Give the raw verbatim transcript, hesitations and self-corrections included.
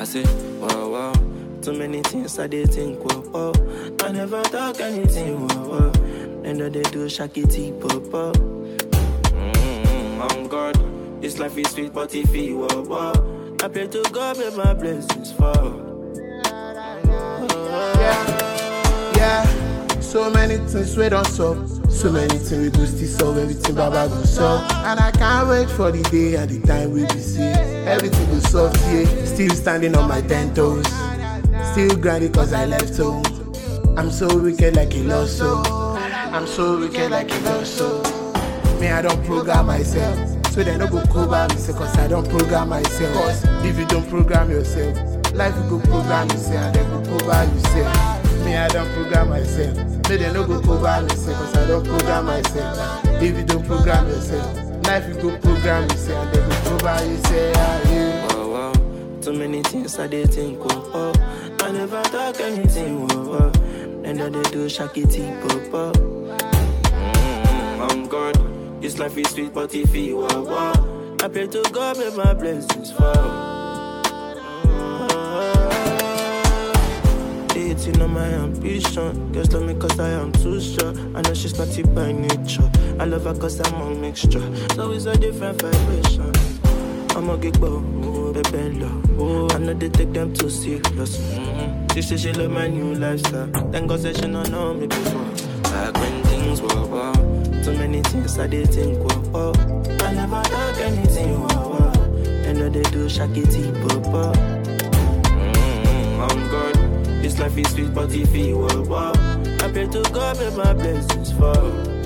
say, wow, wow. Too many things I did think, whoa, whoa. I never talk anything, whoa, whoa. And then they do shakity, pop, mm, I'm God. This life is sweet, but if you whoa, whoa. I pray to God, may my blessings fall. Yeah, yeah. So many things we don't solve. So many things we go still solve. Everything Baba go solve. And I can't wait for the day and the time we be see. Everything go solve, yeah. Still standing on my ten toes. Still grinding cause I left home. I'm so wicked like a lost soul. I'm so wicked like a lost soul. Me, I don't program myself. So they don't go cover me, cause I don't program myself. Cause if you don't program yourself, life will go program yourself and then go cover yourself. Me, I don't program myself. Me, they don't go cover me, cause I don't program myself. If you don't program yourself, life will go program yourself and then go cover yourself. Yeah. Wow, wow. Too many things I did think, whoa, whoa. I never talk anything, whoa, whoa. And then they do shakity, pop, mm, I'm God. This life is sweet, but if you whoa, whoa. I pray to God, may my blessings fall. You know my ambition. Girls love me cause I am too sure. I know she's not it by nature. I love her cause I'm a mixture. So it's a different vibration. I'm a geek boy, baby love. I know they take them too serious. Mm-hmm. She say she love my new lifestyle. Then God said she don't know me before. Back when things were wow. Too many things I did think were wow. I never talk anything wow, wow. And now they do shakity pop. Mm-hmm. I'm God. This life is sweet, but if you were wow. I pray to God, may my blessings fall.